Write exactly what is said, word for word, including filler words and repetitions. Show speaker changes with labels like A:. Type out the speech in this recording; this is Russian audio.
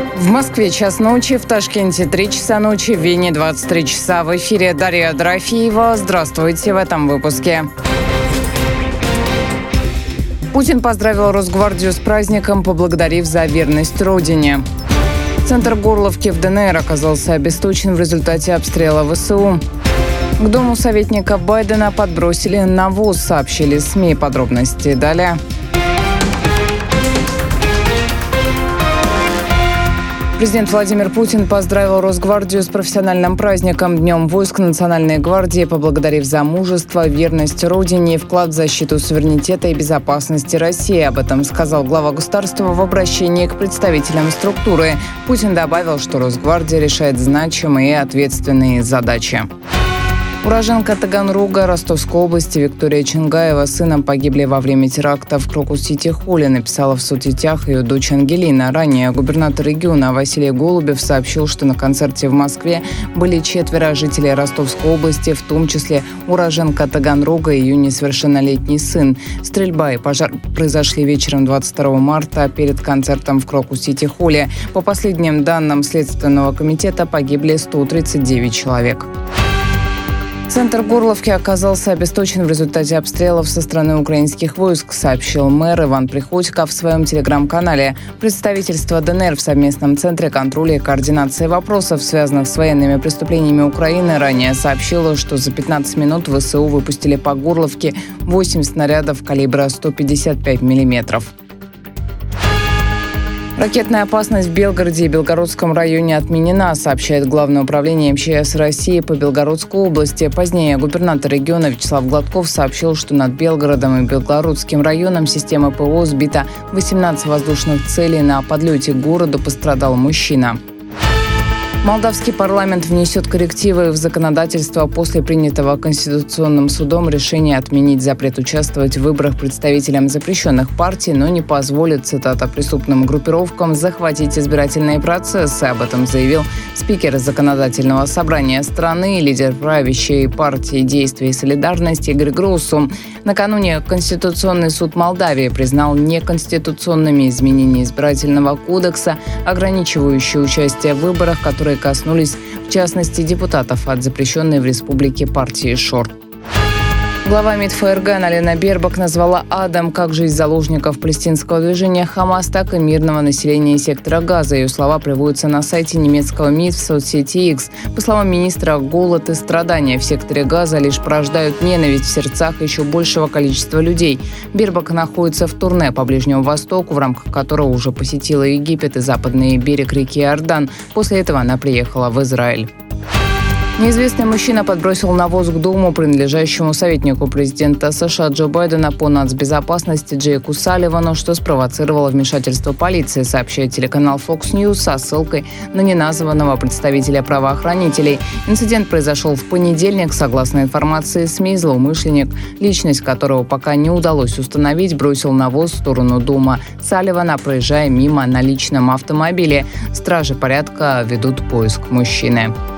A: В Москве час ночи, в Ташкенте три часа ночи, в Вене двадцать три часа. В эфире Дарья Дорофеева. Здравствуйте в этом выпуске. Путин поздравил Росгвардию с праздником, поблагодарив за верность Родине. Центр Горловки в ДНР оказался обесточен в результате обстрела ВСУ. К дому советника Байдена подбросили навоз, сообщили СМИ. Подробности далее. Президент Владимир Путин поздравил Росгвардию с профессиональным праздником Днем войск Национальной гвардии, поблагодарив за мужество, верность Родине и вклад в защиту суверенитета и безопасности России. Об этом сказал глава государства в обращении к представителям структуры. Путин добавил, что Росгвардия решает значимые и ответственные задачи. Уроженка Таганрога Ростовской области Виктория Чингаева с сыном погибли во время теракта в Крокус-Сити-Холле, написала в соцсетях ее дочь Ангелина. Ранее губернатор региона Василий Голубев сообщил, что на концерте в Москве были четверо жителей Ростовской области, в том числе уроженка Таганрога и ее несовершеннолетний сын. Стрельба и пожар произошли вечером двадцать второго марта перед концертом в Крокус-Сити-Холле. По последним данным Следственного комитета погибли сто тридцать девять человек. Центр Горловки оказался обесточен в результате обстрелов со стороны украинских войск, сообщил мэр Иван Приходько в своем телеграм-канале. Представительство ДНР в совместном центре контроля и координации вопросов, связанных с военными преступлениями Украины, ранее сообщило, что за пятнадцать минут ВСУ выпустили по Горловке восемь снарядов калибра сто пятьдесят пять миллиметров. Ракетная опасность в Белгороде и Белгородском районе отменена, сообщает Главное управление МЧС России по Белгородской области. Позднее губернатор региона Вячеслав Гладков сообщил, что над Белгородом и Белгородским районом системы ПВО сбито восемнадцать воздушных целей. На подлете к городу пострадал мужчина. Молдавский парламент внесет коррективы в законодательство после принятого Конституционным судом решения отменить запрет участвовать в выборах представителям запрещенных партий, но не позволит, цитата, преступным группировкам захватить избирательные процессы. Об этом заявил спикер законодательного собрания страны, лидер правящей партии «Действия и солидарность» Игорь Гроссу. Накануне Конституционный суд Молдавии признал неконституционными изменения избирательного кодекса, ограничивающие участие в выборах, которые коснулись, в частности, депутатов от запрещенной в республике партии ШОР. Глава МИД ФРГ Аналена Бербак назвала адом как жизнь заложников палестинского движения «Хамас», так и мирного населения сектора Газа. Ее слова приводятся на сайте немецкого МИД в соцсети X. По словам министра, голод и страдания в секторе Газа лишь порождают ненависть в сердцах еще большего количества людей. Бербак находится в турне по Ближнему Востоку, в рамках которого уже посетила Египет и западный берег реки Иордан. После этого она приехала в Израиль. Неизвестный мужчина подбросил навоз к дому, принадлежащему советнику президента США Джо Байдена по нацбезопасности Джейку Салливану, что спровоцировало вмешательство полиции, сообщает телеканал Fox News со ссылкой на неназванного представителя правоохранителей. Инцидент произошел в понедельник. Согласно информации СМИ, злоумышленник, личность которого пока не удалось установить, бросил навоз в сторону дома Салливана, проезжая мимо на личном автомобиле. Стражи порядка ведут поиск мужчины.